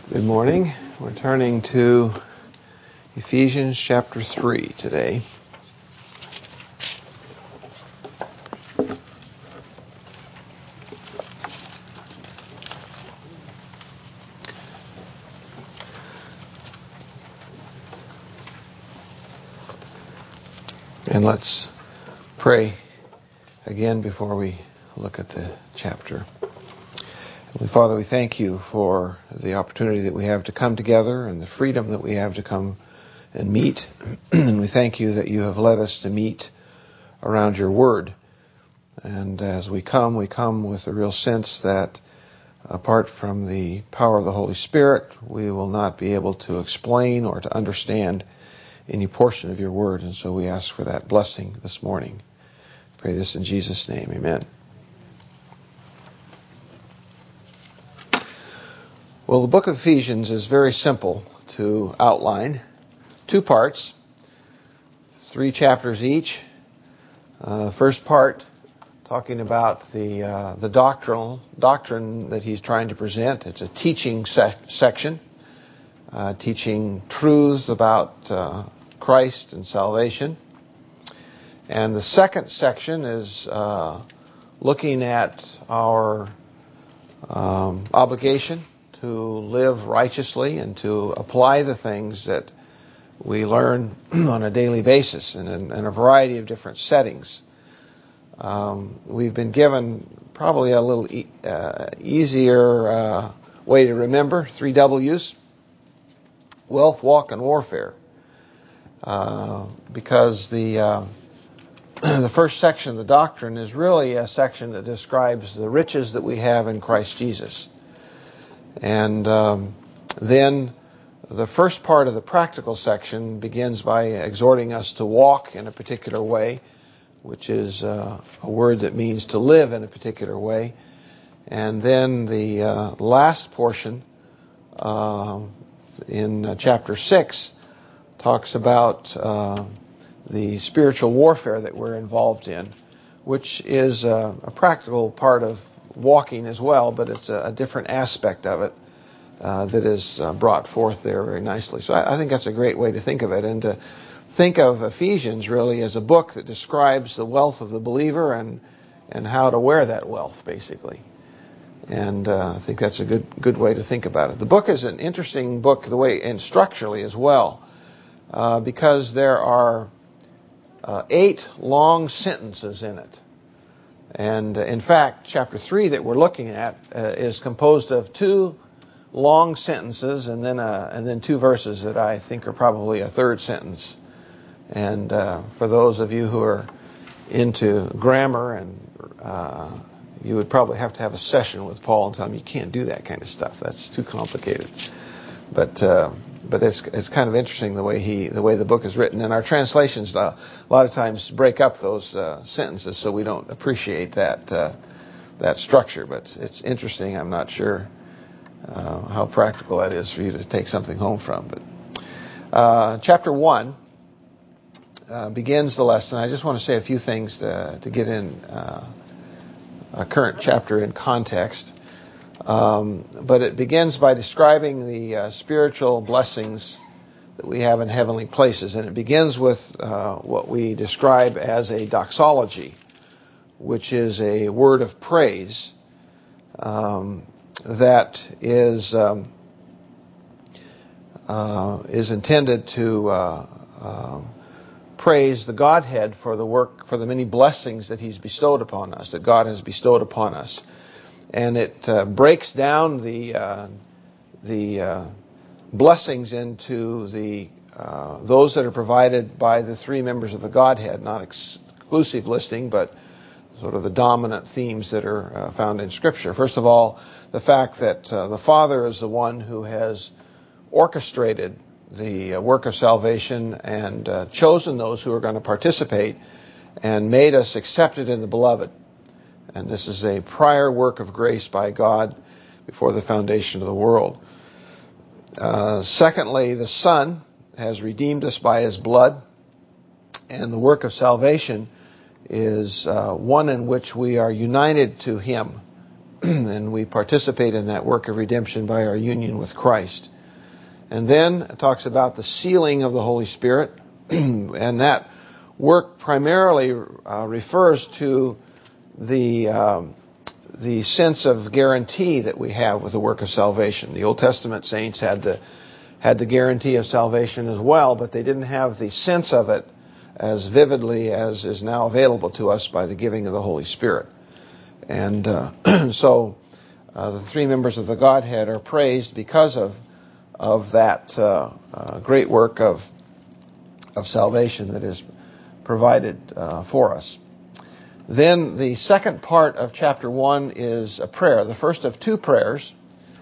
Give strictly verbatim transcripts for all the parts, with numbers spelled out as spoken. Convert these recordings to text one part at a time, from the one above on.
Good morning. We're turning to Ephesians chapter three today. And let's pray again before we look at the chapter. Heavenly Father, we thank you for the opportunity that we have to come together and the freedom that we have to come and meet. And we thank you that you have led us to meet around your word. And as we come, we come with a real sense that apart from the power of the Holy Spirit, we will not be able to explain or to understand any portion of your word. And so we ask for that blessing this morning. Pray this in Jesus' name. Amen. Well, the book of Ephesians is very simple to outline. Two parts, three chapters each. Uh, the first part talking about the uh, the doctrinal doctrine that he's trying to present. It's a teaching sec- section, uh, teaching truths about uh, Christ and salvation. And the second section is uh, looking at our um, obligation to live righteously and to apply the things that we learn on a daily basis and in, in a variety of different settings. Um, we've been given probably a little e- uh, easier uh, way to remember, three W's, wealth, walk, and warfare. Uh, because the uh, the first section of the doctrine is really a section that describes the riches that we have in Christ Jesus. And um, then the first part of the practical section begins by exhorting us to walk in a particular way, which is uh, a word that means to live in a particular way. And then the uh, last portion uh, in uh, chapter six talks about uh, the spiritual warfare that we're involved in, which is uh, a practical part of walking as well, but it's a, a different aspect of it uh, that is uh, brought forth there very nicely. So I, I think that's a great way to think of it, and to think of Ephesians really as a book that describes the wealth of the believer and and how to wear that wealth, basically. And uh, I think that's a good good way to think about it. The book is an interesting book the way and structurally as well, uh, because there are uh, eight long sentences in it. And uh, in fact, chapter three that we're looking at uh, is composed of two long sentences and then uh, and then two verses that I think are probably a third sentence. And uh, for those of you who are into grammar, and uh, you would probably have to have a session with Paul and tell him you can't do that kind of stuff. That's too complicated. But uh, but it's it's kind of interesting the way he the way the book is written. And our translations uh, a lot of times break up those uh, sentences, so we don't appreciate that uh, that structure. But it's interesting. I'm not sure uh, how practical that is for you to take something home from. But uh, chapter one. Uh, begins the lesson. I just want to say a few things to, to get in uh, a current chapter in context. Um, but it begins by describing the uh, spiritual blessings that we have in heavenly places. And it begins with uh, what we describe as a doxology, which is a word of praise um, that is um, uh, is intended to uh, uh, praise the Godhead for the work, for the many blessings that He's bestowed upon us, that God has bestowed upon us. And it uh, breaks down the uh, the uh, blessings into the uh, those that are provided by the three members of the Godhead, not ex- exclusive listing, but sort of the dominant themes that are uh, found in Scripture. First of all, the fact that uh, the Father is the one who has orchestrated the work of salvation and uh, chosen those who are going to participate and made us accepted in the Beloved. And this is a prior work of grace by God before the foundation of the world. Uh, secondly, the Son has redeemed us by His blood, and the work of salvation is uh, one in which we are united to Him and we participate in that work of redemption by our union with Christ. And then it talks about the sealing of the Holy Spirit, and that work primarily uh, refers to the um, the sense of guarantee that we have with the work of salvation. The Old Testament saints had the had the guarantee of salvation as well, but they didn't have the sense of it as vividly as is now available to us by the giving of the Holy Spirit. And uh, so uh, the three members of the Godhead are praised because of of that uh, uh, great work of of salvation that is provided uh, for us. Then the second part of chapter one is a prayer, the first of two prayers,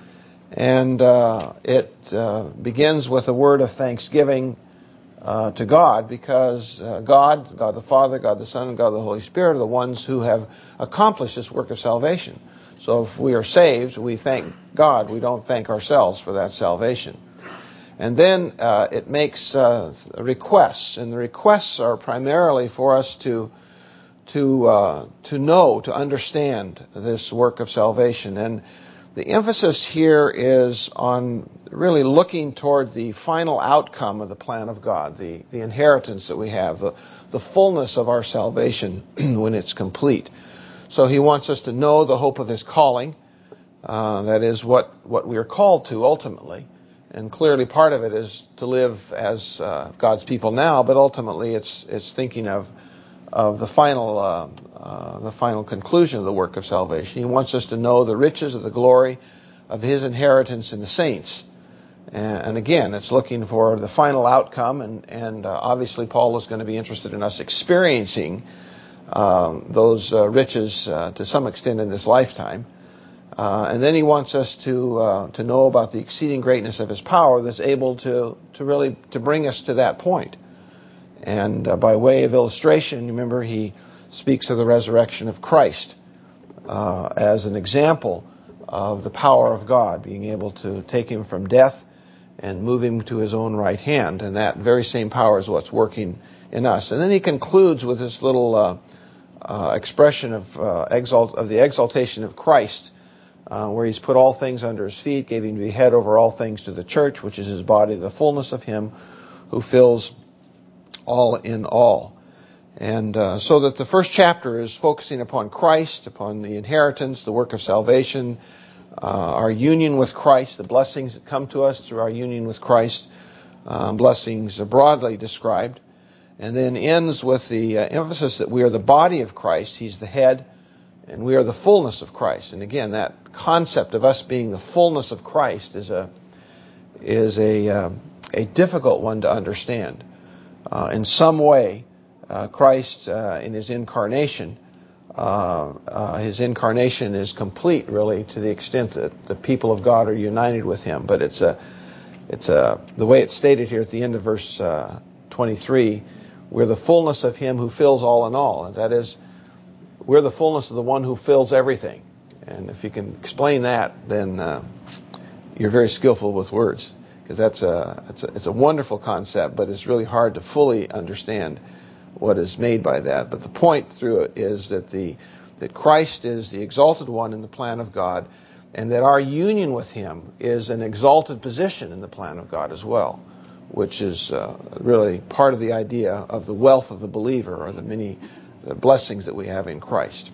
and uh, it uh, begins with a word of thanksgiving uh, to God, because uh, God, God the Father, God the Son, and God the Holy Spirit are the ones who have accomplished this work of salvation. So if we are saved, we thank God. We don't thank ourselves for that salvation. And then uh, it makes uh, requests, and the requests are primarily for us to to uh, to know, to understand this work of salvation. And the emphasis here is on really looking toward the final outcome of the plan of God, the, the inheritance that we have, the, the fullness of our salvation when it's complete. So he wants us to know the hope of his calling. Uh, that is what, what we are called to ultimately. And clearly part of it is to live as uh, God's people now, but ultimately it's it's thinking of of the final uh, uh, the final conclusion of the work of salvation. He wants us to know the riches of the glory of his inheritance in the saints. And, and again, it's looking for the final outcome, and, and uh, obviously Paul is going to be interested in us experiencing um, those uh, riches uh, to some extent in this lifetime. Uh, and then he wants us to uh, to know about the exceeding greatness of his power that's able to to really to bring us to that point. And uh, by way of illustration, remember, he speaks of the resurrection of Christ uh, as an example of the power of God, being able to take him from death and move him to his own right hand. And that very same power is what's working in us. And then he concludes with this little uh, uh, expression of uh, exalt of the exaltation of Christ, uh, where he's put all things under his feet, gave him to be head over all things to the church, which is his body, the fullness of him who fills all in all. And uh, so that the first chapter is focusing upon Christ, upon the inheritance, the work of salvation, uh, our union with Christ, the blessings that come to us through our union with Christ, uh, blessings broadly described, and then ends with the uh, emphasis that we are the body of Christ. He's the head, and we are the fullness of Christ. And again, that concept of us being the fullness of Christ is a is a uh, a difficult one to understand. Uh, in some way, uh, Christ, uh, in his incarnation, uh, uh, his incarnation is complete, really, to the extent that the people of God are united with him. But it's a, it's a, the way it's stated here at the end of verse uh, twenty-three, we're the fullness of him who fills all in all. And that is, we're the fullness of the one who fills everything. And if you can explain that, then uh, you're very skillful with words. Because that's a it's, a it's a wonderful concept, but it's really hard to fully understand what is made by that. But the point through it is that the that Christ is the exalted one in the plan of God, and that our union with him is an exalted position in the plan of God as well, which is uh, really part of the idea of the wealth of the believer, or the many uh, blessings that we have in Christ.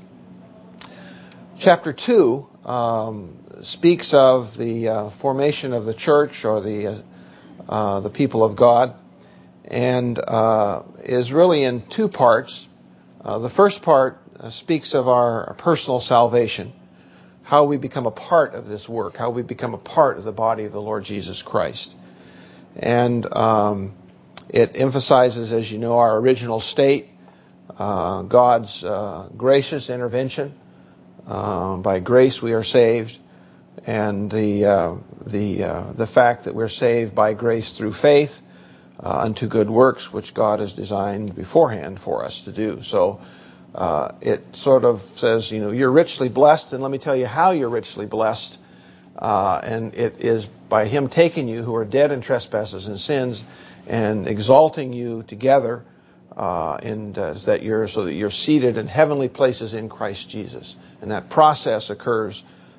Chapter two um, speaks of the uh, formation of the church, or the uh, uh, the people of God, and uh, is really in two parts. Uh, the first part uh, speaks of our personal salvation, how we become a part of this work, how we become a part of the body of the Lord Jesus Christ. And um, it emphasizes, as you know, our original state, uh, God's uh, gracious intervention. Uh, by grace we are saved, and the uh, the uh, the fact that we're saved by grace through faith uh, unto good works, which God has designed beforehand for us to do. So uh, it sort of says, you know, you're richly blessed, and let me tell you how you're richly blessed. Uh, and it is by him taking you who are dead in trespasses and sins and exalting you together, uh, and uh, that you're so that you're seated in heavenly places in Christ Jesus. And that process occurs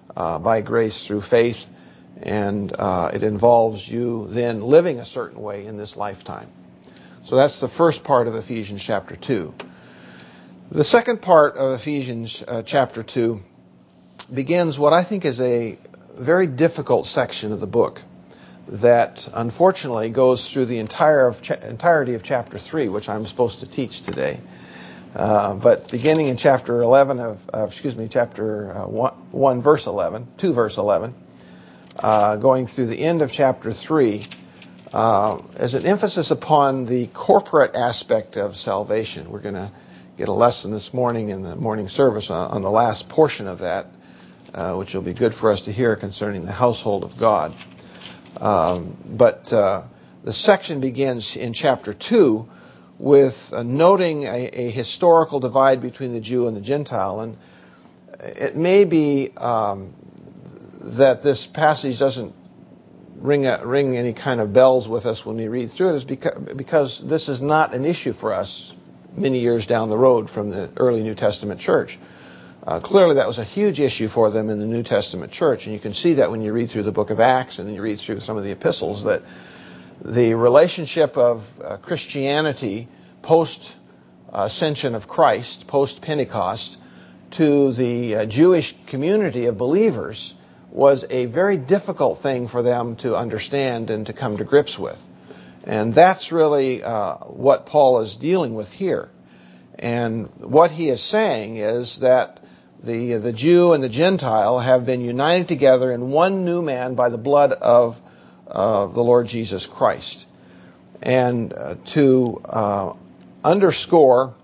uh, by grace through faith, and uh, it involves you then living a certain way in this lifetime. So that's the first part of Ephesians chapter two. The second part of Ephesians uh, chapter two begins what I think is a very difficult section of the book that unfortunately goes through the entire of cha- entirety of chapter three, which I'm supposed to teach today. Uh, but beginning in chapter eleven of, uh, excuse me, chapter uh, one, one, verse eleven, two, verse eleven, uh, going through the end of chapter three, uh, as an emphasis upon the corporate aspect of salvation. We're going to get a lesson this morning in the morning service on, on the last portion of that, uh, which will be good for us to hear concerning the household of God. Um, but uh, the section begins in chapter two with uh, noting a, a historical divide between the Jew and the Gentile. And it may be um, that this passage doesn't ring a, ring any kind of bells with us when we read through it, is because, because this is not an issue for us many years down the road from the early New Testament church. Uh, clearly that was a huge issue for them in the New Testament church, and you can see that when you read through the book of Acts and you read through some of the epistles, that the relationship of uh, Christianity post-ascension of Christ, post-Pentecost, to the uh, Jewish community of believers was a very difficult thing for them to understand and to come to grips with. And that's really uh, what Paul is dealing with here. And what he is saying is that the the Jew and the Gentile have been united together in one new man by the blood of uh, the Lord Jesus Christ. And uh, to uh, underscore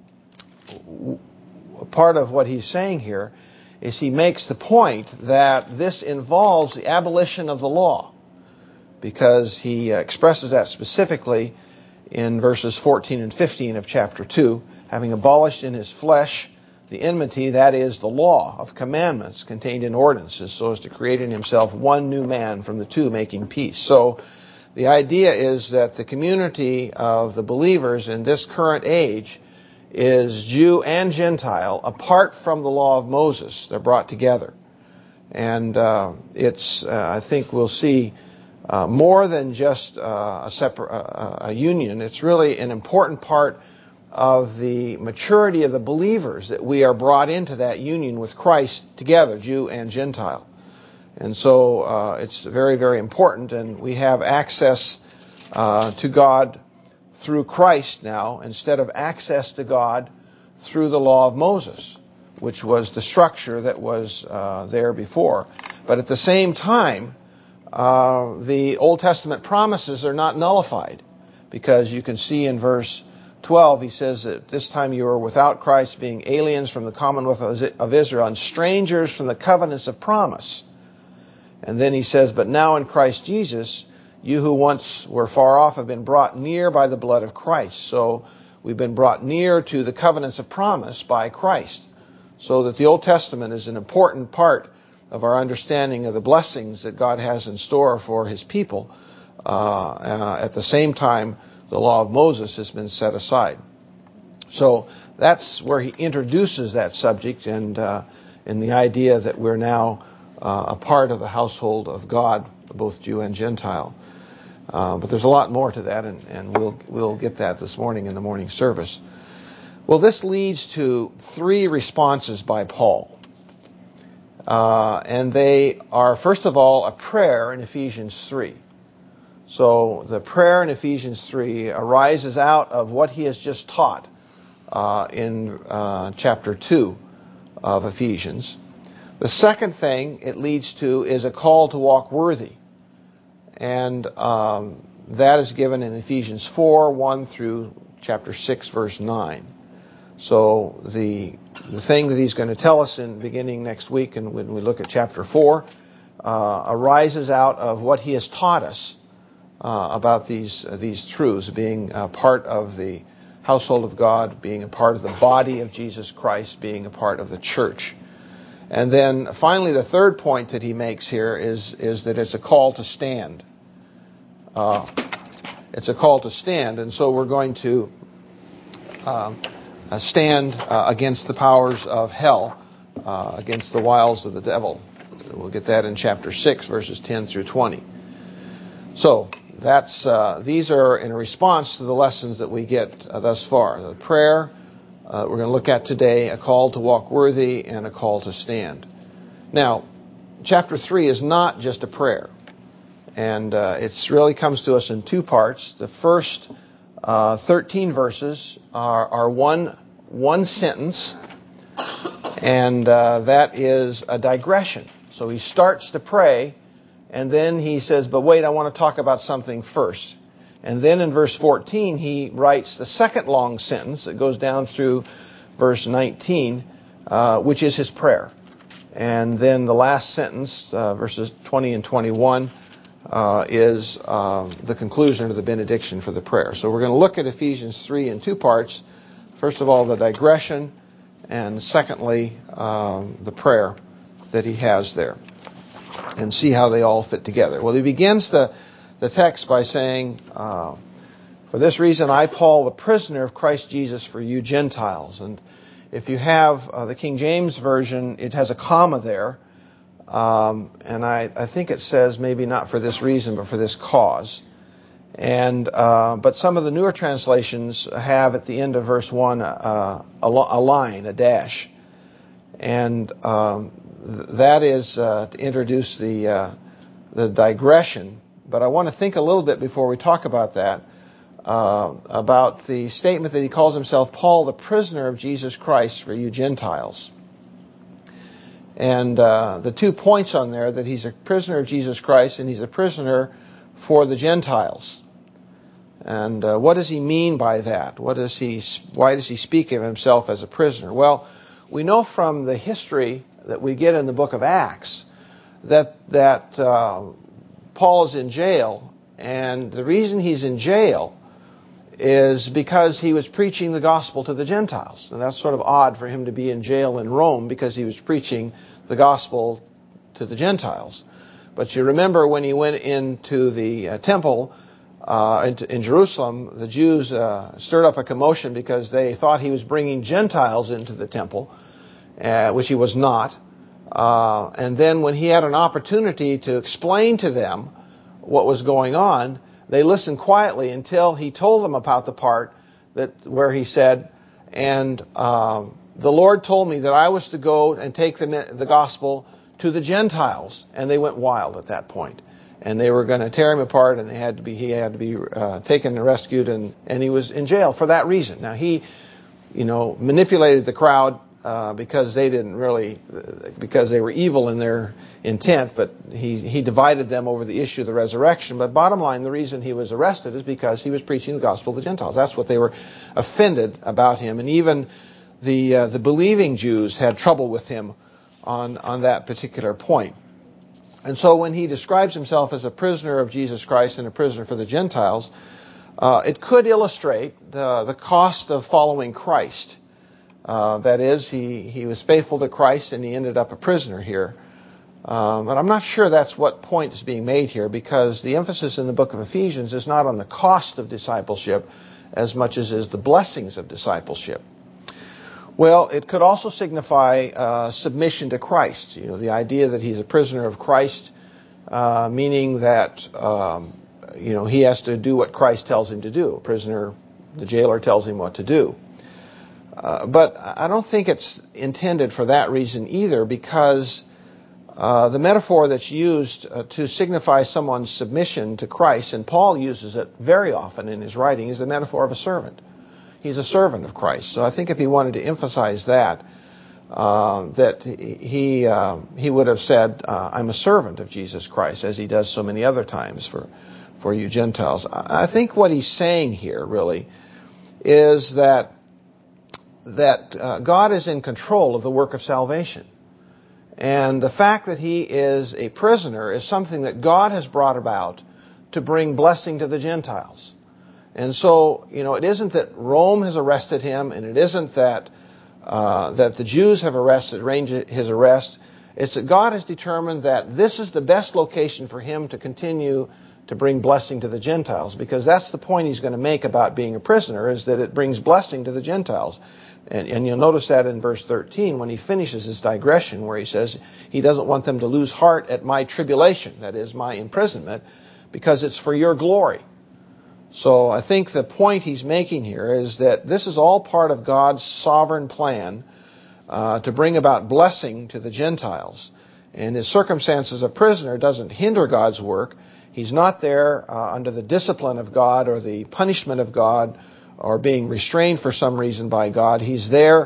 part of what he's saying here is he makes the point that this involves the abolition of the law, because he expresses that specifically in verses fourteen and fifteen of chapter two, having abolished in his flesh the enmity, that is, the law of commandments contained in ordinances, so as to create in himself one new man from the two, making peace. So the idea is that the community of the believers in this current age is Jew and Gentile, apart from the law of Moses. They're brought together. And uh, it's, uh, I think we'll see uh, more than just uh, a separate uh, a union. It's really an important part of the maturity of the believers that we are brought into that union with Christ together, Jew and Gentile. And so uh, it's very, very important, and we have access uh, to God through Christ now, instead of access to God through the law of Moses, which was the structure that was uh, there before. But at the same time, uh, the Old Testament promises are not nullified, because you can see in verse twelve, he says that this time you are without Christ, being aliens from the commonwealth of Israel and strangers from the covenants of promise. And then he says, but now in Christ Jesus, you who once were far off have been brought near by the blood of Christ. So we've been brought near to the covenants of promise by Christ. So that the Old Testament is an important part of our understanding of the blessings that God has in store for his people. Uh, uh, at the same time, the law of Moses has been set aside. So that's where he introduces that subject, and uh, in the idea that we're now uh, a part of the household of God, both Jew and Gentile. Uh, but there's a lot more to that, and, and we'll we'll get that this morning in the morning service. Well, this leads to three responses by Paul. Uh, and they are, first of all, a prayer in Ephesians three. So the prayer in Ephesians three arises out of what he has just taught uh, in uh, chapter two of Ephesians. The second thing it leads to is a call to walk worthy. And um, that is given in Ephesians four, one through chapter six, verse nine. So the the thing that he's going to tell us in beginning next week, and when we look at chapter four, uh, arises out of what he has taught us uh, about these uh, these truths, being a part of the household of God, being a part of the body of Jesus Christ, being a part of the church. And then finally, the third point that he makes here is is that it's a call to stand. Uh, it's a call to stand, and so we're going to uh, stand uh, against the powers of hell, uh, against the wiles of the devil. We'll get that in chapter six, verses ten through twenty. So that's uh, these are in response to the lessons that we get uh, thus far. The prayer uh, we're going to look at today, a call to walk worthy and a call to stand. Now, chapter three is not just a prayer. And uh, it really comes to us in two parts. The first uh, thirteen verses are, are one one sentence, and uh, that is a digression. So he starts to pray, and then he says, but wait, I want to talk about something first. And then in verse fourteen, he writes the second long sentence that goes down through verse nineteen, uh, which is his prayer. And then the last sentence, uh, verses twenty and twenty-one, Uh, is uh, the conclusion of the benediction for the prayer. So we're going to look at Ephesians three in two parts. First of all, the digression, and secondly, um, the prayer that he has there, and see how they all fit together. Well, he begins the, the text by saying, uh, for this reason I, Paul, the prisoner of Christ Jesus for you Gentiles. And if you have uh, the King James Version, it has a comma there. Um, and I, I think it says maybe not for this reason, but for this cause. And uh, but some of the newer translations have at the end of verse one uh, a, a line, a dash, and um, that is uh, to introduce the uh, the digression. But I want to think a little bit before we talk about that uh, about the statement that he calls himself Paul, the prisoner of Jesus Christ for you Gentiles. And uh, the two points on there, that he's a prisoner of Jesus Christ and he's a prisoner for the Gentiles. And uh, what does he mean by that? What does he? Why does he speak of himself as a prisoner? Well, we know from the history that we get in the book of Acts that that uh, Paul is in jail, and the reason he's in jail is because he was preaching the gospel to the Gentiles. And that's sort of odd for him to be in jail in Rome because he was preaching the gospel to the Gentiles. But you remember when he went into the uh, temple uh, in, in Jerusalem, the Jews uh, stirred up a commotion because they thought he was bringing Gentiles into the temple, uh, which he was not. Uh, and then when he had an opportunity to explain to them what was going on, they listened quietly until he told them about the part that where he said, and um, the Lord told me that I was to go and take the, the gospel to the Gentiles. And they went wild at that point. And they were going to tear him apart, and they had to be, he had to be uh, taken and rescued, and, and he was in jail for that reason. Now, he, you know, manipulated the crowd uh, because they didn't really, because they were evil in their intent, but he, he divided them over the issue of the resurrection. But bottom line, the reason he was arrested is because he was preaching the gospel to the Gentiles. That's what they were offended about him. And even the uh, the believing Jews had trouble with him on, on that particular point. And so when he describes himself as a prisoner of Jesus Christ and a prisoner for the Gentiles, uh, it could illustrate the, the cost of following Christ. Uh, that is, he, he was faithful to Christ and he ended up a prisoner here. Um, but I'm not sure that's what point is being made here, because the emphasis in the book of Ephesians is not on the cost of discipleship as much as is the blessings of discipleship. Well, it could also signify uh, submission to Christ. You know, the idea that he's a prisoner of Christ, uh, meaning that um, you know he has to do what Christ tells him to do. A prisoner, the jailer tells him what to do. Uh, but I don't think it's intended for that reason either, because uh, the metaphor that's used uh, to signify someone's submission to Christ, and Paul uses it very often in his writing, is the metaphor of a servant. He's a servant of Christ. So I think if he wanted to emphasize that, uh, that he uh, he would have said, uh, I'm a servant of Jesus Christ, as he does so many other times for, for you Gentiles. I think what he's saying here really is that that uh, God is in control of the work of salvation. And the fact that he is a prisoner is something that God has brought about to bring blessing to the Gentiles. And so, you know, it isn't that Rome has arrested him, and it isn't that uh, that the Jews have arrested, arranged his arrest. It's that God has determined that this is the best location for him to continue to bring blessing to the Gentiles, because that's the point he's going to make about being a prisoner, is that it brings blessing to the Gentiles. And, and you'll notice that in verse thirteen when he finishes his digression where he says he doesn't want them to lose heart at my tribulation, that is, my imprisonment, because it's for your glory. So I think the point he's making here is that this is all part of God's sovereign plan uh, to bring about blessing to the Gentiles. And his circumstance as a prisoner doesn't hinder God's work. He's not there uh, under the discipline of God or the punishment of God or being restrained for some reason by God. He's there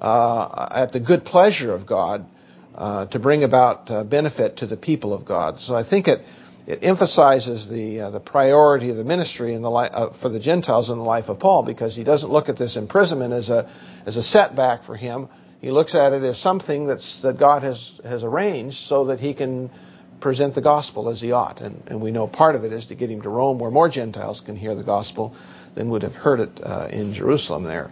uh, at the good pleasure of God uh, to bring about uh, benefit to the people of God. So I think it it emphasizes the uh, the priority of the ministry in the li- uh, for the Gentiles in the life of Paul, because he doesn't look at this imprisonment as a as a setback for him. He looks at it as something that's that God has has arranged so that he can present the gospel as he ought. And, and we know part of it is to get him to Rome, where more Gentiles can hear the gospel than would have heard it uh, in Jerusalem there.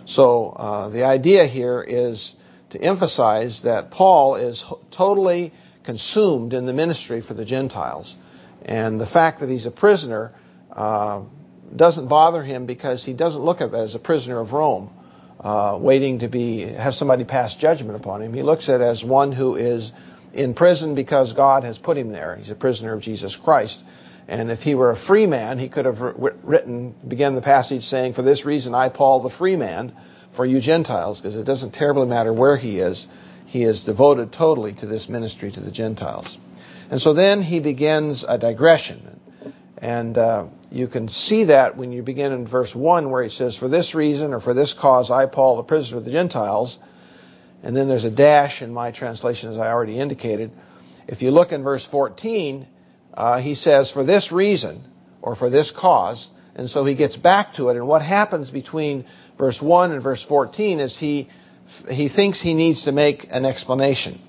So uh, the idea here is to emphasize that Paul is totally consumed in the ministry for the Gentiles. And the fact that he's a prisoner uh, doesn't bother him, because he doesn't look at it as a prisoner of Rome, uh, waiting to be have somebody pass judgment upon him. He looks at it as one who is in prison because God has put him there. He's a prisoner of Jesus Christ. And if he were a free man, he could have written, began the passage saying, for this reason I, Paul, the free man, for you Gentiles, because it doesn't terribly matter where he is. He is devoted totally to this ministry to the Gentiles. And so then he begins a digression. And uh, you can see that when you begin in verse one, where he says, for this reason or for this cause I, Paul, the prisoner of the Gentiles. And then there's a dash in my translation, as I already indicated. If you look in verse fourteen, uh, he says, for this reason or for this cause. And so he gets back to it. And what happens between verse one and verse fourteen is he he thinks he needs to make an explanation,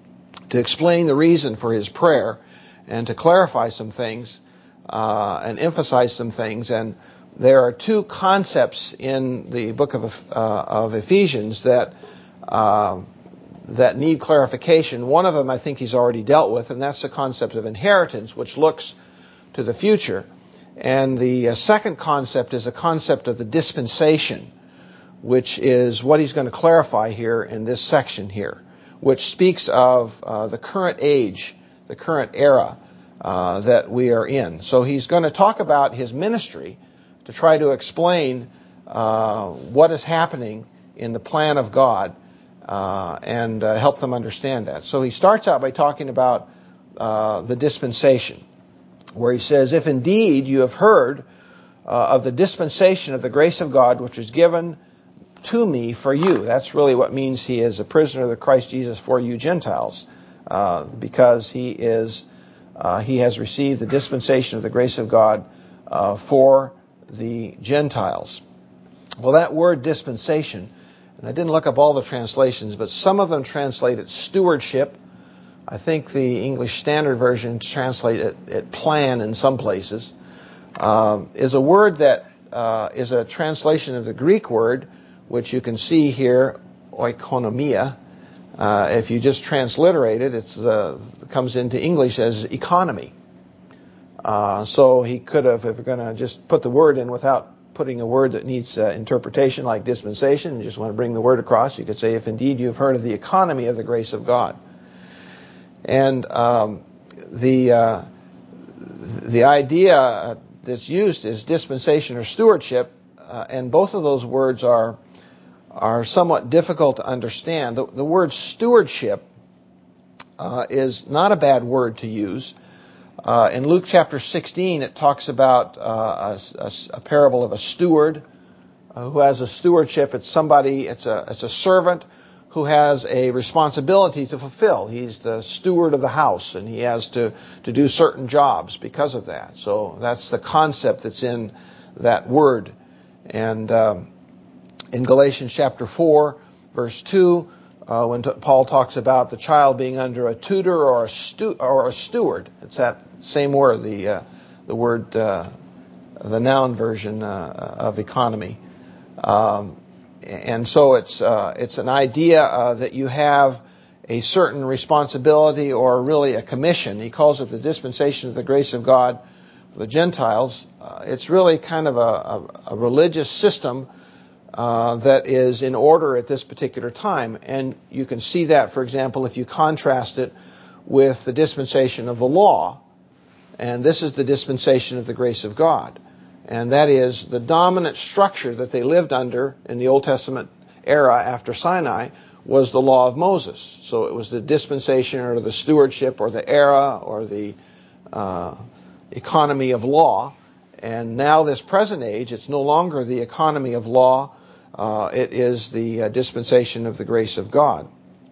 to explain the reason for his prayer and to clarify some things uh, and emphasize some things. And there are two concepts in the book of, uh, of Ephesians that uh, that need clarification. One of them I think he's already dealt with, and that's the concept of inheritance, which looks to the future. And the uh, second concept is a concept of the dispensation, which is what he's going to clarify here in this section here, which speaks of uh, the current age, the current era uh, that we are in. So he's going to talk about his ministry to try to explain uh, what is happening in the plan of God uh, and uh, help them understand that. So he starts out by talking about uh, the dispensation, where he says, if indeed you have heard uh, of the dispensation of the grace of God, which was given to me for you. That's really what means he is a prisoner of the Christ Jesus for you Gentiles, uh, because he is uh, he has received the dispensation of the grace of God uh, for the Gentiles. Well, that word dispensation, and I didn't look up all the translations, but some of them translate it stewardship. I think the English Standard Version translate it, it plan in some places, um, is a word that uh, is a translation of the Greek word, which you can see here, oikonomia. Uh, if you just transliterate it, it's, uh, it comes into English as economy. Uh, so he could have, if we're going to just put the word in without putting a word that needs uh, interpretation like dispensation, you just want to bring the word across, you could say, if indeed you have heard of the economy of the grace of God. And um, the uh, the idea that's used is dispensation or stewardship, uh, and both of those words are are somewhat difficult to understand. The, the word stewardship uh, is not a bad word to use. Uh, in Luke chapter sixteen, it talks about uh, a, a, a parable of a steward uh, who has a stewardship. It's somebody, it's a, it's a servant who has a responsibility to fulfill. He's the steward of the house, and he has to, to do certain jobs because of that. So that's the concept that's in that word. And um, in Galatians chapter four, verse two, uh, when t- Paul talks about the child being under a tutor or a stu- or a steward, it's that same word, the uh, the word, uh, the noun version uh, of economy. Um, and so it's uh, it's an idea uh, that you have a certain responsibility or really a commission. He calls it the dispensation of the grace of God for the Gentiles. Uh, it's really kind of a, a, a religious system uh, that is in order at this particular time. And you can see that, for example, if you contrast it with the dispensation of the law. And this is the dispensation of the grace of God. And that is the dominant structure that they lived under in the Old Testament era after Sinai was the law of Moses. So it was the dispensation or the stewardship or the era or the uh, economy of law. And now this present age, it's no longer the economy of law. Uh, it is the uh, dispensation of the grace of God.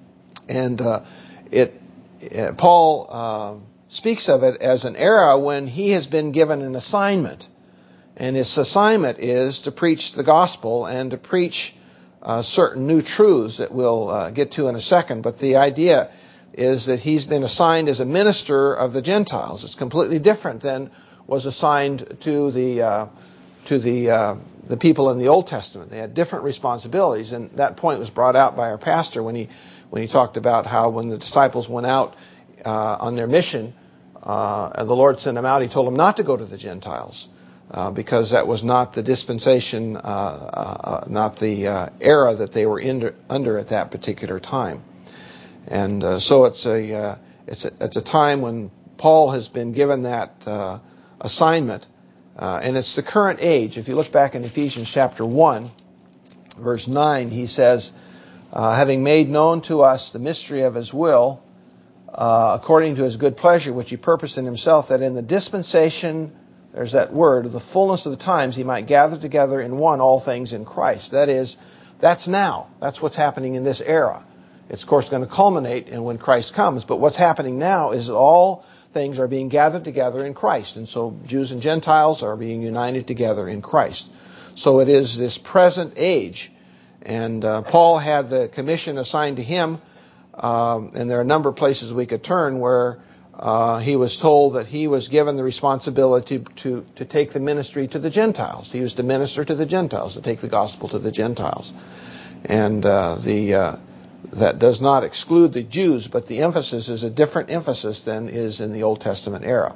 And uh, it uh, Paul uh, speaks of it as an era when he has been given an assignment. And his assignment is to preach the gospel and to preach uh, certain new truths that we'll uh, get to in a second. But the idea is that he's been assigned as a minister of the Gentiles. It's completely different than was assigned to the uh, to the uh, the people in the Old Testament. They had different responsibilities, and that point was brought out by our pastor when he when he talked about how when the disciples went out uh, on their mission, uh, and the Lord sent them out, he told them not to go to the Gentiles. Uh, because that was not the dispensation, uh, uh, not the uh, era that they were in, under at that particular time. And uh, so it's a, uh, it's a it's a time when Paul has been given that uh, assignment, uh, and it's the current age. If you look back in Ephesians chapter one, verse nine, he says, uh, having made known to us the mystery of his will, uh, according to his good pleasure, which he purposed in himself, that in the dispensation, there's that word, the fullness of the times, he might gather together in one all things in Christ. That is, that's now. That's what's happening in this era. It's, of course, going to culminate in when Christ comes. But what's happening now is that all things are being gathered together in Christ. And so Jews and Gentiles are being united together in Christ. So it is this present age. And uh, Paul had the commission assigned to him. Um, and there are a number of places we could turn where Uh, he was told that he was given the responsibility to, to, to take the ministry to the Gentiles. He was to minister to the Gentiles, to take the gospel to the Gentiles. And uh, the uh, that does not exclude the Jews, but the emphasis is a different emphasis than is in the Old Testament era.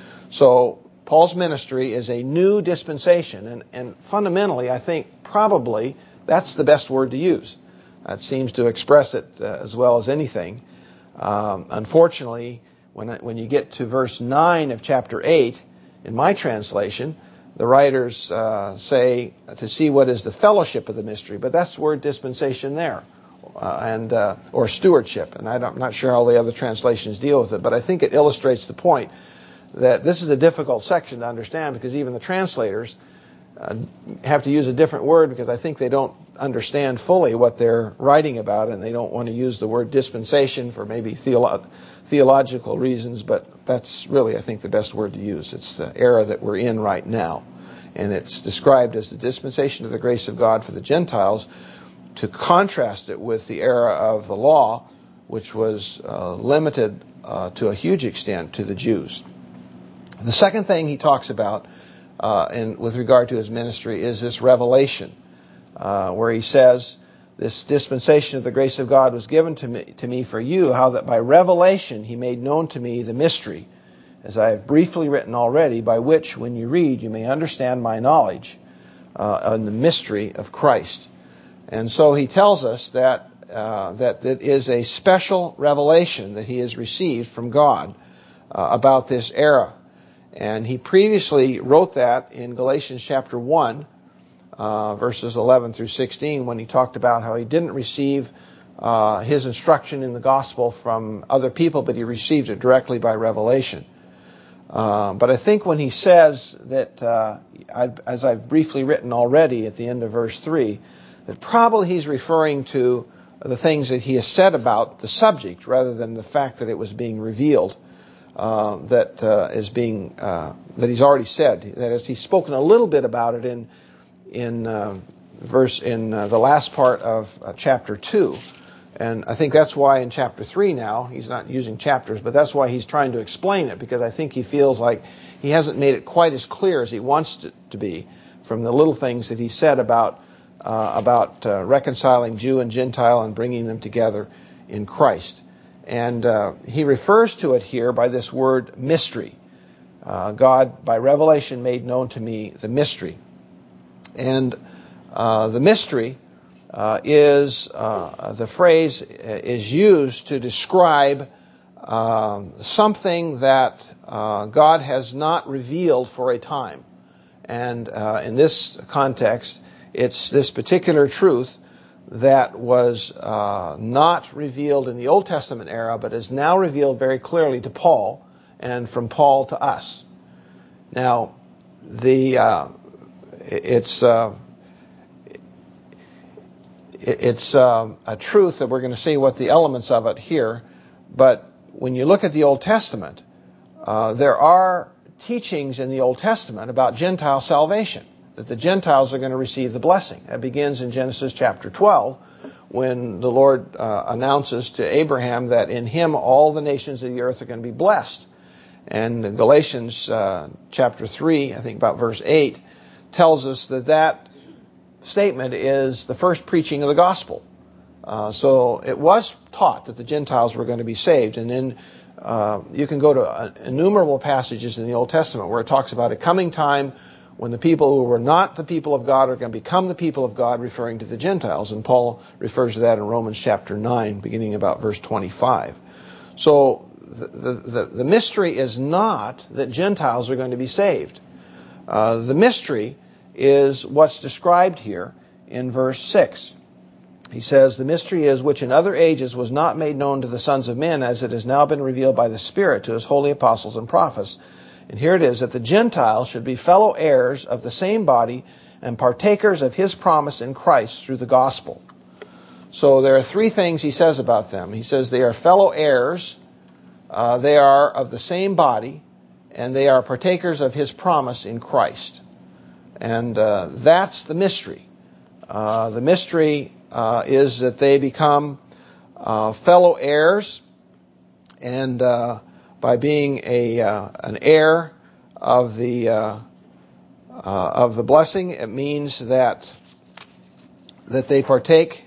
So Paul's ministry is a new dispensation, and, and fundamentally, I think probably that's the best word to use. That seems to express it uh, as well as anything. Um, unfortunately, When when you get to verse nine of chapter eight, in my translation, the writers uh, say to see what is the fellowship of the mystery, but that's the word dispensation there, uh, and uh, or stewardship. And I don't, I'm not sure how the other translations deal with it, but I think it illustrates the point that this is a difficult section to understand because even the translators uh, have to use a different word because I think they don't understand fully what they're writing about, and they don't want to use the word dispensation for maybe theolo- theological reasons, but that's really, I think, the best word to use. It's the era that we're in right now, and it's described as the dispensation of the grace of God for the Gentiles, to contrast it with the era of the law, which was uh, limited uh, to a huge extent to the Jews. The second thing he talks about uh, in, with regard to his ministry is this revelation, uh, where he says, this dispensation of the grace of God was given to me, to me for you, how that by revelation he made known to me the mystery, as I have briefly written already, by which, when you read, you may understand my knowledge uh, on the mystery of Christ. And so he tells us that uh, that it is a special revelation that he has received from God uh, about this era. And he previously wrote that in Galatians chapter one, Uh, verses eleven through sixteen, when he talked about how he didn't receive uh, his instruction in the gospel from other people, but he received it directly by revelation. Uh, but I think when he says that, uh, I've, as I've briefly written already at the end of verse three, that probably he's referring to the things that he has said about the subject rather than the fact that it was being revealed, uh, that uh, is being uh, that he's already said. That is, he's spoken a little bit about it in in uh, verse in uh, the last part of uh, chapter two. And I think that's why in chapter three now, he's not using chapters, but that's why he's trying to explain it, because I think he feels like he hasn't made it quite as clear as he wants it to be from the little things that he said about uh, about uh, reconciling Jew and Gentile and bringing them together in Christ. And uh, he refers to it here by this word mystery. Uh, God, by revelation, made known to me the mystery. And Uh, the mystery uh, is, uh, the phrase is used to describe uh, something that uh, God has not revealed for a time. And uh, in this context, it's this particular truth that was uh, not revealed in the Old Testament era, but is now revealed very clearly to Paul, and from Paul to us. Now, the uh, it's uh, it's uh, a truth that we're going to see what the elements of it here. But when you look at the Old Testament, uh, there are teachings in the Old Testament about Gentile salvation, that the Gentiles are going to receive the blessing. That begins in Genesis chapter twelve, when the Lord uh, announces to Abraham that in him all the nations of the earth are going to be blessed. And in Galatians uh, chapter three, I think about verse eight, tells us that that statement is the first preaching of the gospel. Uh, so it was taught that the Gentiles were going to be saved. And then uh, you can go to uh, innumerable passages in the Old Testament where it talks about a coming time when the people who were not the people of God are going to become the people of God, referring to the Gentiles. And Paul refers to that in Romans chapter nine, beginning about verse twenty-five. So the, the, the mystery is not that Gentiles are going to be saved. Uh, the mystery is what's described here in verse six. He says, the mystery is which in other ages was not made known to the sons of men, as it has now been revealed by the Spirit to his holy apostles and prophets. And here it is, that the Gentiles should be fellow heirs of the same body and partakers of his promise in Christ through the gospel. So there are three things he says about them. He says they are fellow heirs, uh, they are of the same body, and they are partakers of his promise in Christ. And uh, that's the mystery. Uh, the mystery uh, is that they become uh, fellow heirs, and uh, by being a uh, an heir of the uh, uh, of the blessing, it means that that they partake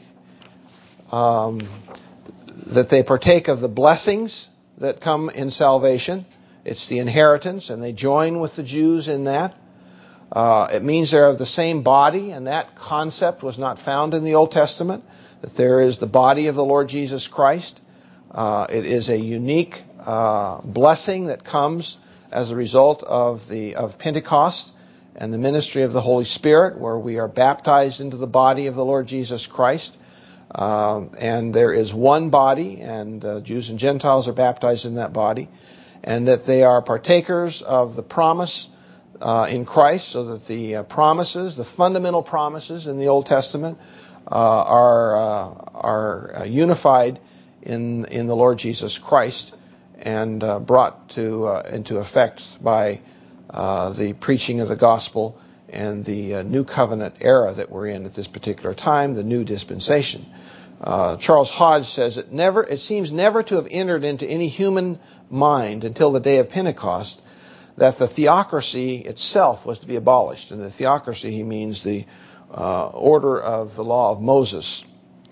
um, that they partake of the blessings that come in salvation. It's the inheritance, and they join with the Jews in that. Uh, it means they're of the same body, and that concept was not found in the Old Testament, that there is the body of the Lord Jesus Christ. Uh, it is a unique uh, blessing that comes as a result of the of Pentecost and the ministry of the Holy Spirit, where we are baptized into the body of the Lord Jesus Christ. Um, and there is one body, and uh, Jews and Gentiles are baptized in that body, and that they are partakers of the promise Uh, in Christ, so that the uh, promises, the fundamental promises in the Old Testament, uh, are uh, are uh, unified in in the Lord Jesus Christ and uh, brought to uh, into effect by uh, the preaching of the gospel and the uh, new covenant era that we're in at this particular time, the new dispensation. Uh, Charles Hodge says it never it seems never to have entered into any human mind until the day of Pentecost that the theocracy itself was to be abolished. And the theocracy, he means the uh, order of the law of Moses.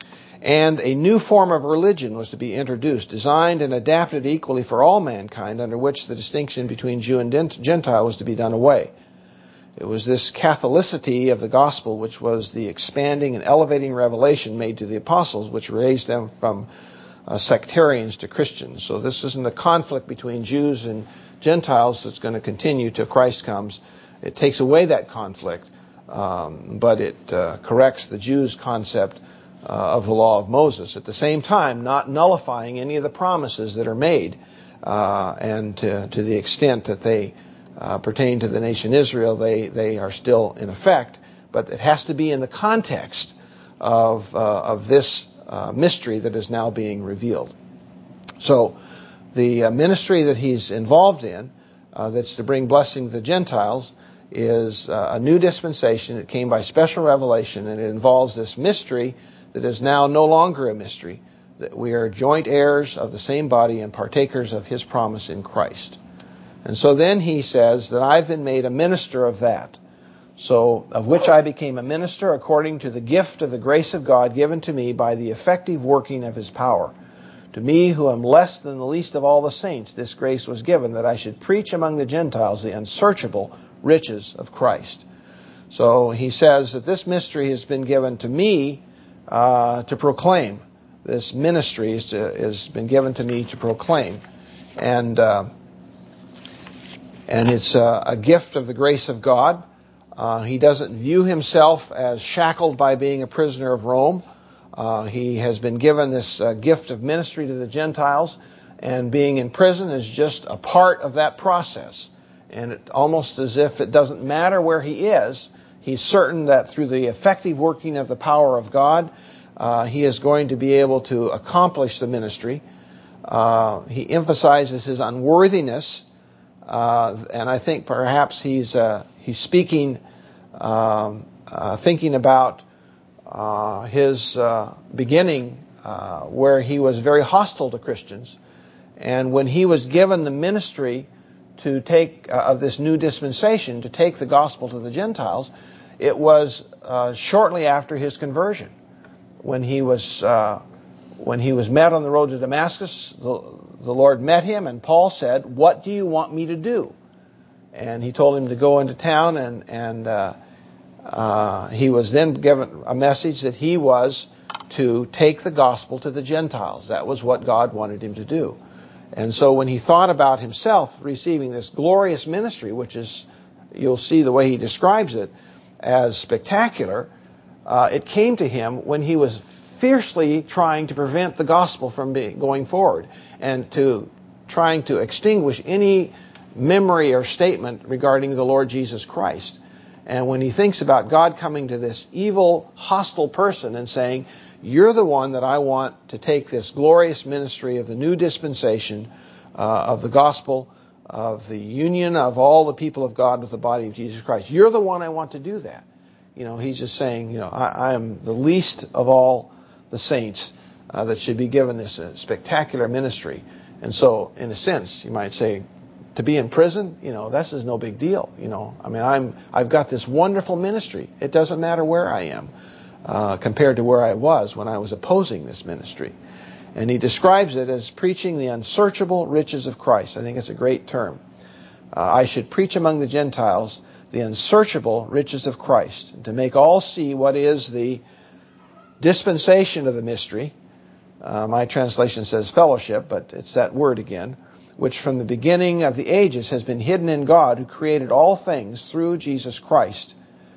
And a new form of religion was to be introduced, designed and adapted equally for all mankind, under which the distinction between Jew and Gentile was to be done away. It was this Catholicity of the gospel which was the expanding and elevating revelation made to the apostles, which raised them from uh, sectarians to Christians. So this isn't a conflict between Jews and Gentiles that's going to continue till Christ comes. It takes away that conflict, um, but it uh, corrects the Jews' concept uh, of the law of Moses. At the same time, not nullifying any of the promises that are made, uh, and to, to the extent that they uh, pertain to the nation Israel, they they are still in effect. But it has to be in the context of uh, of this uh, mystery that is now being revealed. So the ministry that he's involved in, uh, that's to bring blessing to the Gentiles, is uh, a new dispensation. It came by special revelation, and it involves this mystery that is now no longer a mystery, that we are joint heirs of the same body and partakers of his promise in Christ. And so then he says that I've been made a minister of that, so of which I became a minister according to the gift of the grace of God given to me by the effective working of his power. To me, who am less than the least of all the saints, this grace was given, that I should preach among the Gentiles the unsearchable riches of Christ. So he says that this mystery has been given to me uh, to proclaim. This ministry is to, has been given to me to proclaim. And uh, and it's a, a gift of the grace of God. Uh, he doesn't view himself as shackled by being a prisoner of Rome. Uh, he has been given this uh, gift of ministry to the Gentiles, and being in prison is just a part of that process. And it, almost as if it doesn't matter where he is, he's certain that through the effective working of the power of God, uh, he is going to be able to accomplish the ministry. Uh, he emphasizes his unworthiness, uh, and I think perhaps he's uh, he's speaking, um, uh, thinking about uh, his uh, beginning, uh, where he was very hostile to Christians, and when he was given the ministry to take uh, of this new dispensation, to take the gospel to the Gentiles, it was uh, shortly after his conversion, when he was uh, when he was met on the road to Damascus. The, the Lord met him, and Paul said, "What do you want me to do?" And he told him to go into town, and and uh, uh, he was then given a message that he was to take the gospel to the Gentiles. That was what God wanted him to do. And so when he thought about himself receiving this glorious ministry, which is, you'll see the way he describes it, as spectacular, uh, it came to him when he was fiercely trying to prevent the gospel from being, going forward, and to trying to extinguish any memory or statement regarding the Lord Jesus Christ. And when he thinks about God coming to this evil, hostile person and saying, "You're the one that I want to take this glorious ministry of the new dispensation, uh, of the gospel, of the union of all the people of God with the body of Jesus Christ. You're the one I want to do that." You know, he's just saying, you know, I, I am the least of all the saints uh, that should be given this uh, spectacular ministry. And so, in a sense, you might say, to be in prison, you know, this is no big deal. You know, I mean, I'm I've got this wonderful ministry. It doesn't matter where I am uh, compared to where I was when I was opposing this ministry. And he describes it as preaching the unsearchable riches of Christ. I think it's a great term. Uh, I should preach among the Gentiles the unsearchable riches of Christ, to make all see what is the dispensation of the mystery. Uh, my translation says fellowship, but it's that word again, which from the beginning of the ages has been hidden in God, who created all things through Jesus Christ,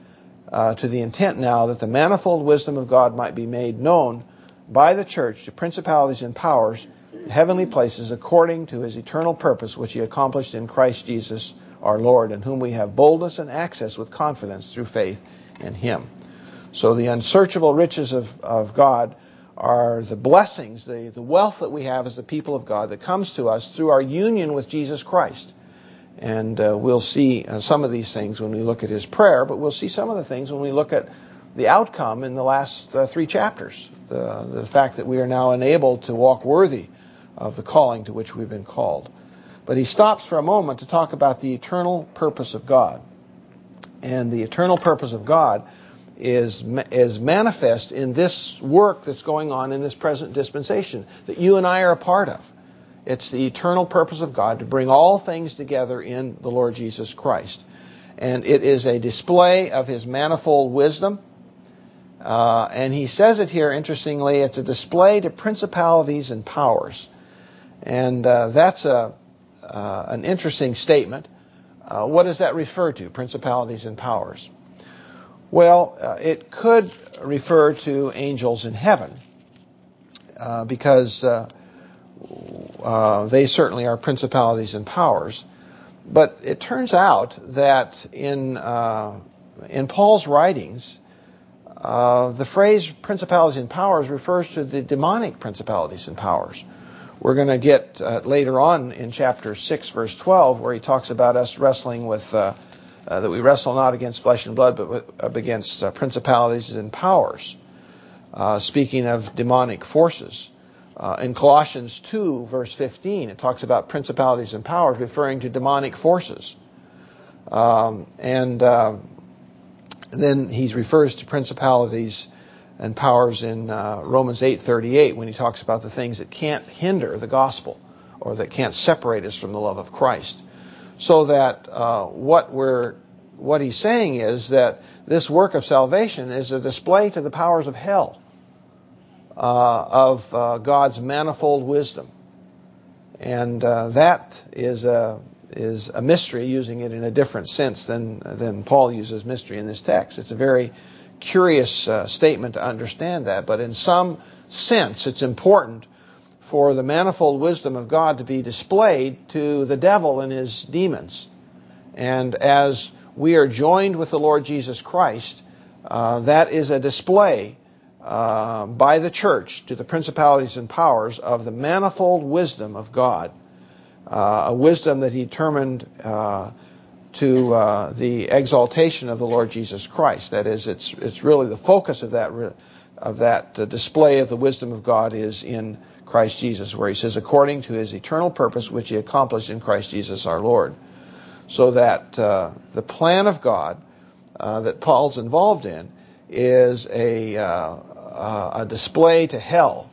uh, to the intent now that the manifold wisdom of God might be made known by the church to principalities and powers in heavenly places, according to his eternal purpose, which he accomplished in Christ Jesus our Lord, in whom we have boldness and access with confidence through faith in him. So the unsearchable riches of, of God are the blessings, the, the wealth that we have as the people of God that comes to us through our union with Jesus Christ. And uh, we'll see uh, some of these things when we look at his prayer, but we'll see some of the things when we look at the outcome in the last uh, three chapters. The, the fact that we are now enabled to walk worthy of the calling to which we've been called. But he stops for a moment to talk about the eternal purpose of God. And the eternal purpose of God is is manifest in this work that's going on in this present dispensation that you and I are a part of. It's the eternal purpose of God to bring all things together in the Lord Jesus Christ. And it is a display of his manifold wisdom. Uh, and he says it here, interestingly, it's a display to principalities and powers. And uh, that's a uh, an interesting statement. Uh, what does that refer to, principalities and powers? Well, uh, it could refer to angels in heaven, uh, because uh, uh, they certainly are principalities and powers. But it turns out that in uh, in Paul's writings, uh, the phrase principalities and powers refers to the demonic principalities and powers. We're going to get uh, later on in chapter six, verse twelve, where he talks about us wrestling with uh, Uh, that we wrestle not against flesh and blood, but with, uh, against uh, principalities and powers. Uh, speaking of demonic forces. Uh, in Colossians two, verse fifteen, it talks about principalities and powers, referring to demonic forces. Um, and uh, then he refers to principalities and powers in uh, Romans eight thirty-eight, when he talks about the things that can't hinder the gospel, or that can't separate us from the love of Christ. So that uh, what we're what he's saying is that this work of salvation is a display to the powers of hell uh, of uh, God's manifold wisdom. And uh, that is a, is a mystery, using it in a different sense than, than Paul uses mystery in this text. It's a very curious uh, statement to understand that, but in some sense it's important for the manifold wisdom of God to be displayed to the devil and his demons. And as we are joined with the Lord Jesus Christ, uh, that is a display uh, by the church to the principalities and powers of the manifold wisdom of God, uh, a wisdom that he determined uh, to uh, the exaltation of the Lord Jesus Christ. That is, it's it's really the focus of that of that uh, display of the wisdom of God is in Christ Jesus, where he says, according to his eternal purpose, which he accomplished in Christ Jesus our Lord. So that uh, the plan of God uh, that Paul's involved in is a uh, uh, a display to hell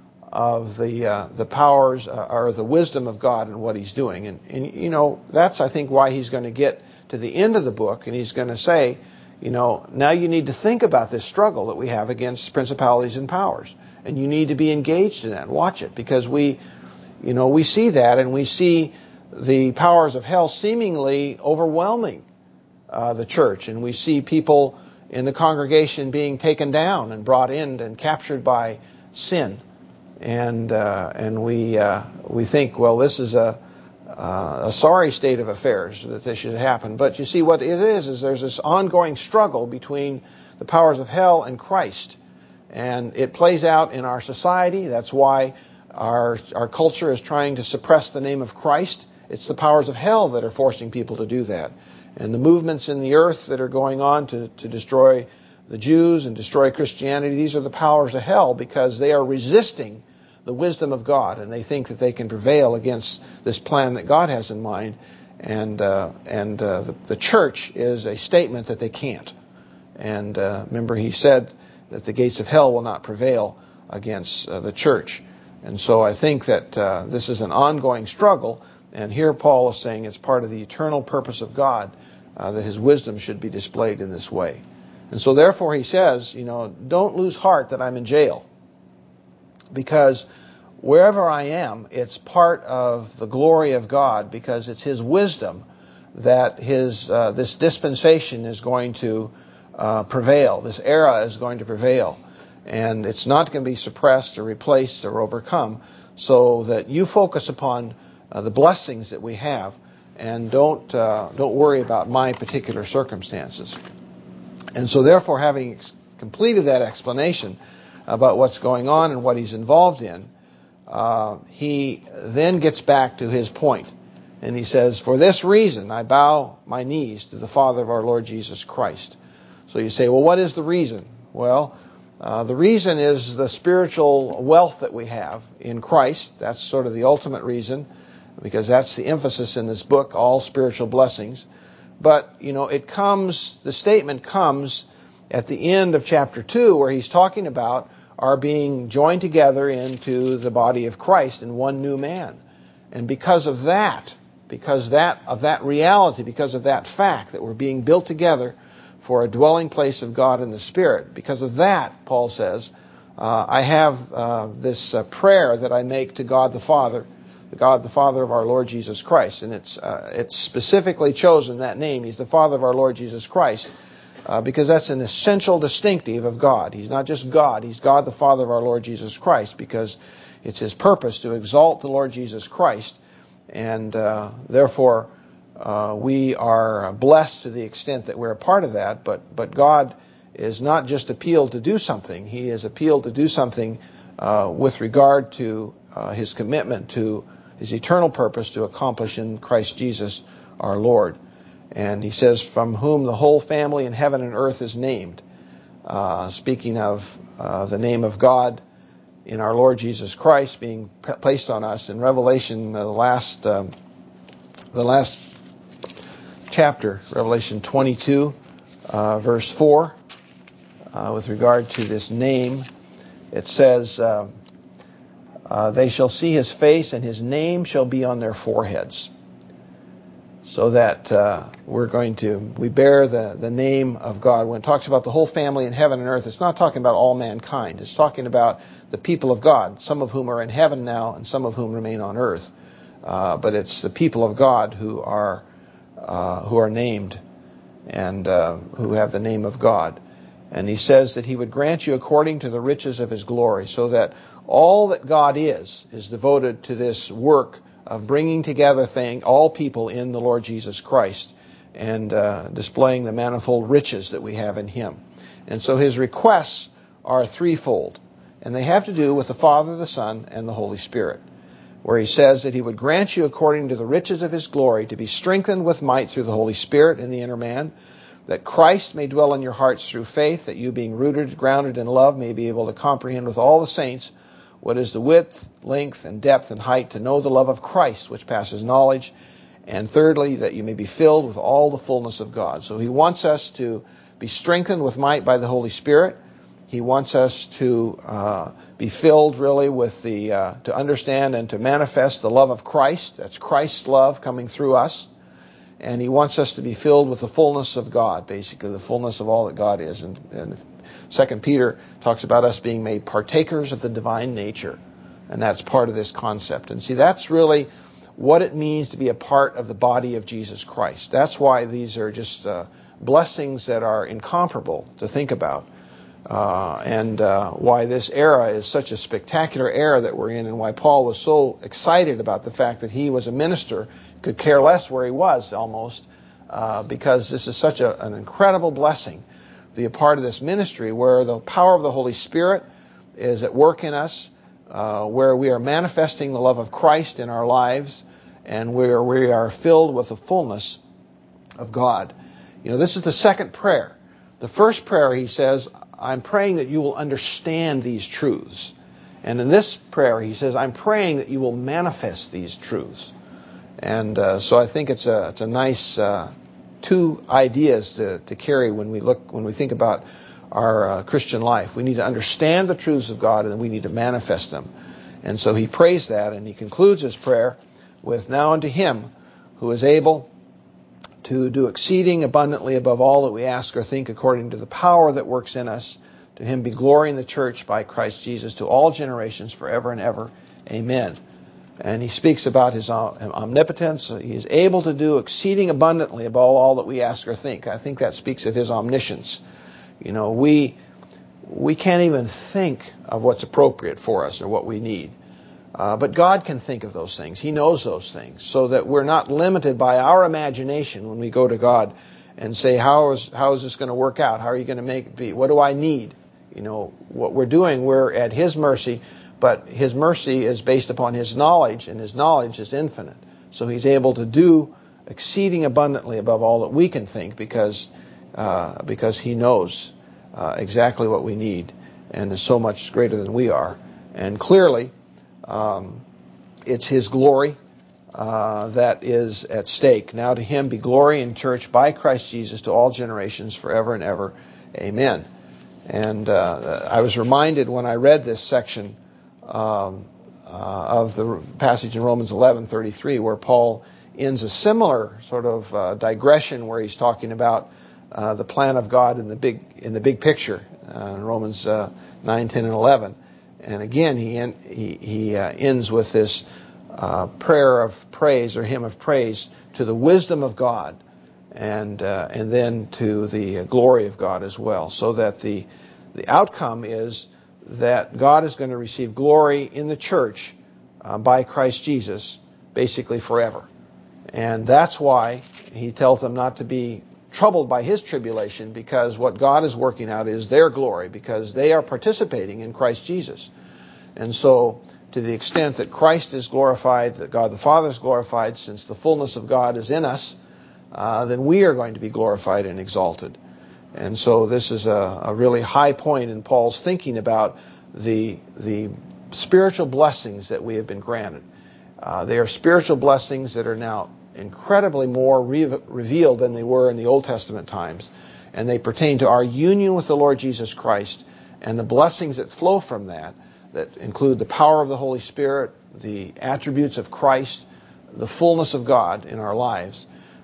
of the uh, the powers uh, or the wisdom of God and what he's doing. And, and, you know, that's, I think, why he's going to get to the end of the book and he's going to say, you know, now you need to think about this struggle that we have against principalities and powers. And you need to be engaged in that and watch it, because we, you know, we see that, and we see the powers of hell seemingly overwhelming uh, the church. And we see people in the congregation being taken down and brought in and captured by sin. And uh, and we uh, we think, well, this is a uh, a sorry state of affairs that this should happen. But you see, what it is is there's this ongoing struggle between the powers of hell and Christ, and it plays out in our society. That's why our our culture is trying to suppress the name of Christ. It's the powers of hell that are forcing people to do that, and the movements in the earth that are going on to to destroy the Jews and destroy Christianity. These are the powers of hell, because they are resisting the wisdom of God, and they think that they can prevail against this plan that God has in mind. And uh, and uh, the, the church is a statement that they can't. And uh, remember, he said that the gates of hell will not prevail against uh, the church. And so I think that uh, this is an ongoing struggle. And here Paul is saying it's part of the eternal purpose of God uh, that his wisdom should be displayed in this way. And so therefore he says, you know, don't lose heart that I'm in jail. Because wherever I am, it's part of the glory of God, because it's his wisdom that his uh, this dispensation is going to uh, prevail. This era is going to prevail. And it's not going to be suppressed or replaced or overcome, so that you focus upon uh, the blessings that we have, and don't uh, don't worry about my particular circumstances. And so therefore, having ex- completed that explanation about what's going on and what he's involved in, uh, he then gets back to his point. And he says, for this reason, I bow my knees to the Father of our Lord Jesus Christ. So you say, well, what is the reason? Well, uh, the reason is the spiritual wealth that we have in Christ. That's sort of the ultimate reason, because that's the emphasis in this book, all spiritual blessings. But, you know, it comes, the statement comes at the end of chapter two, where he's talking about our being joined together into the body of Christ in one new man. And because of that, because that of that reality, because of that fact that we're being built together for a dwelling place of God in the Spirit, because of that, Paul says, uh, I have uh, this uh, prayer that I make to God the Father, the God the Father of our Lord Jesus Christ. And it's uh, it's specifically chosen that name. He's the Father of our Lord Jesus Christ, uh, because that's an essential distinctive of God. He's not just God. He's God the Father of our Lord Jesus Christ, because it's his purpose to exalt the Lord Jesus Christ. And uh, therefore, uh, we are blessed to the extent that we're a part of that. But but God is not just appealed to do something. He is appealed to do something uh, with regard to uh, his commitment to his eternal purpose to accomplish in Christ Jesus our Lord. And he says, from whom the whole family in heaven and earth is named. Uh, speaking of uh, the name of God in our Lord Jesus Christ being p- placed on us in Revelation, uh, the last um, the last chapter, Revelation twenty-two, uh, verse four, uh, with regard to this name, it says, uh, uh, they shall see his face, and his name shall be on their foreheads. so that uh, we're going to, we bear the, the name of God. When it talks about the whole family in heaven and earth, it's not talking about all mankind. It's talking about the people of God, some of whom are in heaven now and some of whom remain on earth. Uh, but it's the people of God who are uh, who are named and uh, who have the name of God. And he says that he would grant you according to the riches of his glory, so that all that God is, is devoted to this work of bringing together thing, all people in the Lord Jesus Christ and uh, displaying the manifold riches that we have in him. And so his requests are threefold, and they have to do with the Father, the Son, and the Holy Spirit, where he says that he would grant you according to the riches of his glory to be strengthened with might through the Holy Spirit in the inner man, that Christ may dwell in your hearts through faith, that you being rooted, grounded in love, may be able to comprehend with all the saints what is the width, length, and depth and height, to know the love of Christ, which passes knowledge. And thirdly, that you may be filled with all the fullness of God. So he wants us to be strengthened with might by the Holy Spirit. He wants us to uh, be filled really with the, uh, to understand and to manifest the love of Christ. That's Christ's love coming through us. And he wants us to be filled with the fullness of God, basically the fullness of all that God is. And, and Second Peter talks about us being made partakers of the divine nature. And that's part of this concept. And see, that's really what it means to be a part of the body of Jesus Christ. That's why these are just uh, blessings that are incomparable to think about. Uh, and uh, why this era is such a spectacular era that we're in, and why Paul was so excited about the fact that he was a minister, could care less where he was almost, uh, because this is such a, an incredible blessing to be a part of this ministry where the power of the Holy Spirit is at work in us, uh, where we are manifesting the love of Christ in our lives, and where we are filled with the fullness of God. You know, this is the second prayer. The first prayer, he says, I'm praying that you will understand these truths. And in this prayer, he says, I'm praying that you will manifest these truths. And uh, so I think it's a it's a nice uh, two ideas to, to carry when we look when we think about our uh, Christian life. We need to understand the truths of God, and then we need to manifest them. And so he prays that, and he concludes his prayer with, now unto him who is able to do exceeding abundantly above all that we ask or think, according to the power that works in us. To him be glory in the church by Christ Jesus to all generations forever and ever. Amen. And he speaks about his omnipotence. He is able to do exceeding abundantly above all that we ask or think. I think that speaks of his omniscience. You know, we we can't even think of what's appropriate for us or what we need. Uh, but God can think of those things. He knows those things, so that we're not limited by our imagination when we go to God and say, how is how is this going to work out? How are you going to make it be? What do I need? You know, what we're doing, we're at his mercy, but his mercy is based upon his knowledge, and his knowledge is infinite. So he's able to do exceeding abundantly above all that we can think, because uh, because he knows uh, exactly what we need and is so much greater than we are. And clearly, Um, it's his glory uh, that is at stake. Now to him be glory in church by Christ Jesus to all generations forever and ever. Amen. And uh, I was reminded when I read this section um, uh, of the passage in Romans eleven thirty-three, where Paul ends a similar sort of uh, digression where he's talking about uh, the plan of God in the big in the big picture uh, in Romans uh, nine, ten, and eleven. And again, he en- he, he uh, ends with this uh, prayer of praise or hymn of praise to the wisdom of God, and uh, and then to the glory of God as well. So that the the outcome is that God is going to receive glory in the church uh, by Christ Jesus, basically forever. And that's why he tells them not to be troubled by his tribulation, because what God is working out is their glory, because they are participating in Christ Jesus. And so, to the extent that Christ is glorified, that God the Father is glorified, since the fullness of God is in us, uh, then we are going to be glorified and exalted. And so this is a, a really high point in Paul's thinking about the the spiritual blessings that we have been granted. Uh, they are spiritual blessings that are now incredibly more re- revealed than they were in the Old Testament times. And they pertain to our union with the Lord Jesus Christ and the blessings that flow from that, that include the power of the Holy Spirit, the attributes of Christ, the fullness of God in our lives.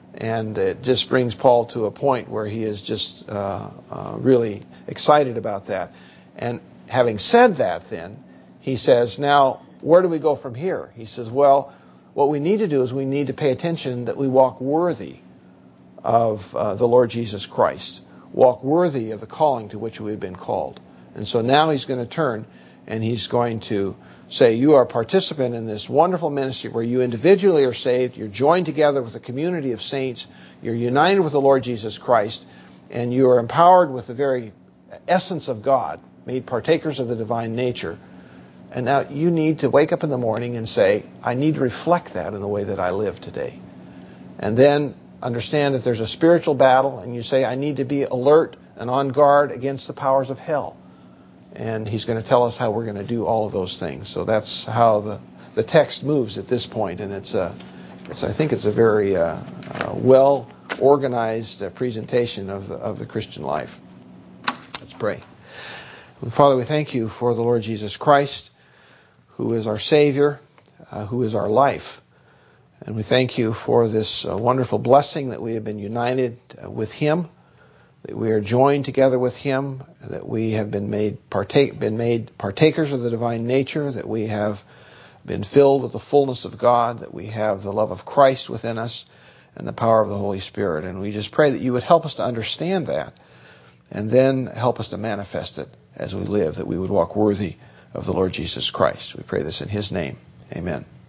And it just brings Paul to a point where he is just uh, uh, really excited about that. And having said that, then, he says, now, where do we go from here? He says, well, what we need to do is we need to pay attention that we walk worthy of uh, the Lord Jesus Christ, walk worthy of the calling to which we've been called. And so now he's going to turn and he's going to say, you are a participant in this wonderful ministry where you individually are saved, you're joined together with a community of saints, you're united with the Lord Jesus Christ, and you are empowered with the very essence of God, made partakers of the divine nature. And now you need to wake up in the morning and say, I need to reflect that in the way that I live today. And then understand that there's a spiritual battle, and you say, I need to be alert and on guard against the powers of hell. And he's going to tell us how we're going to do all of those things. So that's how the, the text moves at this point, and it's a, it's I think it's a very uh, uh, well organized uh, presentation of the of the Christian life. Let's pray. And Father, we thank you for the Lord Jesus Christ, who is our Savior, uh, who is our life. And we thank you for this uh, wonderful blessing that we have been united uh, with Him, that we are joined together with Him, that we have been made partake, been made partakers of the divine nature, that we have been filled with the fullness of God, that we have the love of Christ within us and the power of the Holy Spirit. And we just pray that you would help us to understand that and then help us to manifest it as we live, that we would walk worthy of the Lord Jesus Christ. We pray this in His name. Amen.